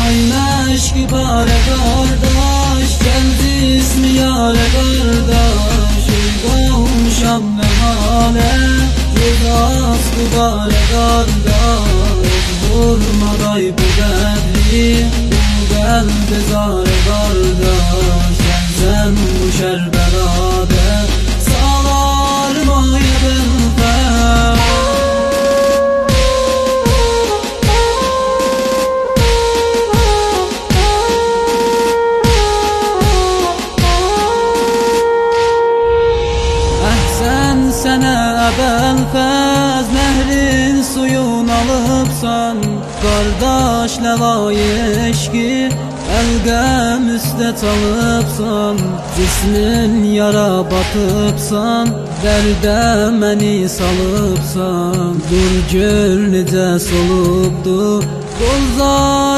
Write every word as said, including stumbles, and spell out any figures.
Ay meşki bare kardeş, geldi ismi yare kardeş. Uyğunmuşam ne hale, yıldız bu bare kardeş. Vurmaday bu bedri, bu geldi zare kardeş. Sen bu şerbelade, salarmaya benfer. Əhsən sənə əbəlfəz, nəhrin suyun alıbsan. Qardaş ləvay eşki, əlqəm üstə çalıbsan. Cismin yara batıbsan, dərdə məni salıbsan. Dur gör necə solubdu qollar